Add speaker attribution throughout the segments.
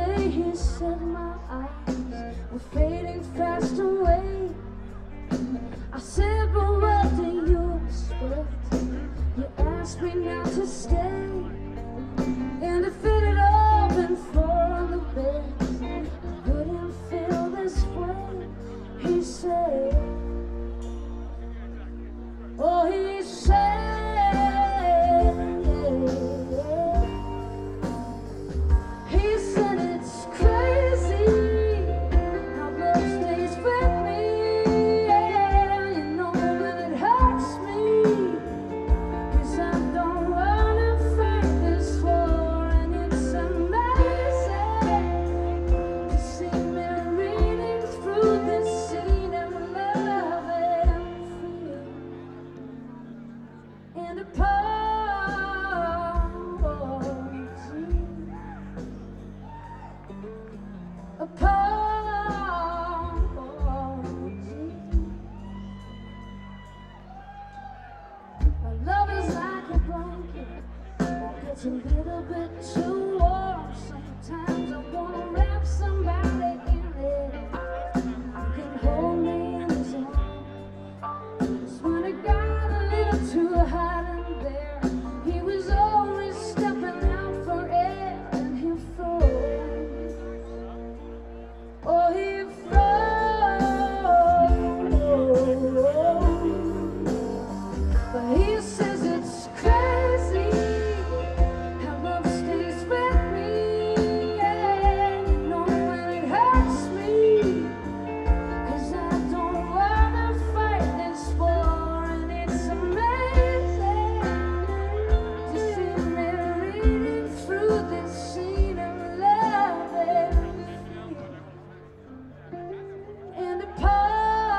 Speaker 1: day he said my eyes were fading fast away. I said, but what do you expect? You asked me not to stay, and if it had all been for on the bed, I wouldn't feel this way. He said, oh, he said, it's crazy how love stays with me. Yeah, you know when it hurts me, 'cause I don't wanna fight this war. And it's amazing to see me reading through this scene and love and fear and apology. My love is like a blanket, it gets a little bit too warm. Sometimes I wanna wrap somebody in it who can hold me in his arms. When it got a little too hot in there, he was always stepping out for air, and he froze. Oh, he but he says it's crazy how love stays with me. Yeah, you know when it hurts me, 'cause I don't wanna fight this war. And it's amazing to see me reading through this scene of love and fear and apologies.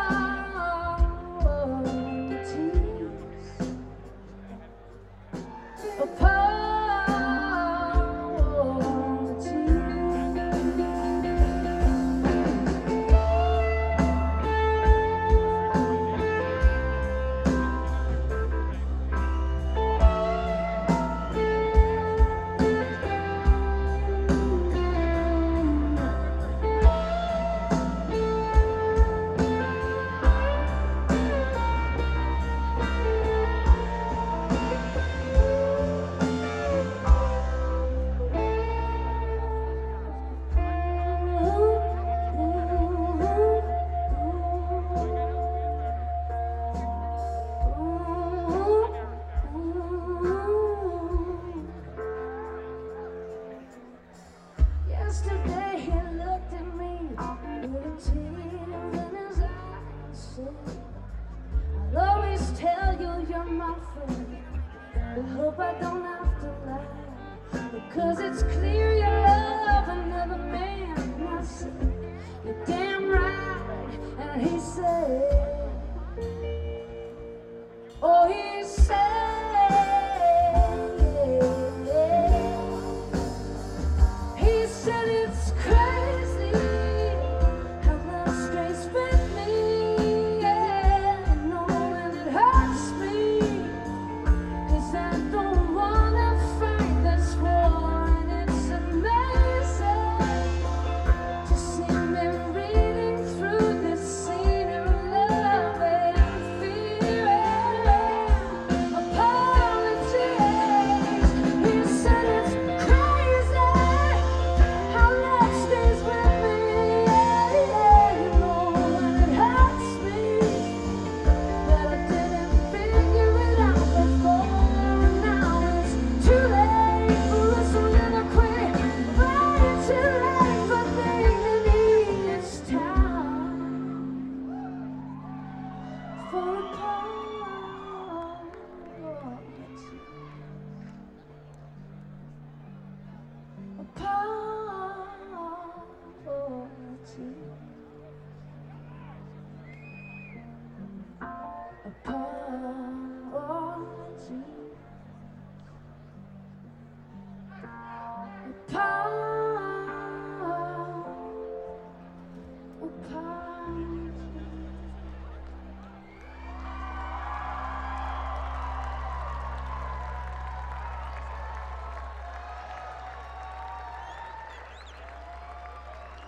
Speaker 1: Yesterday he looked at me with a tear in his eye and said, I'll always tell you you're my friend, but hope I don't have to lie, because it's clear your love and never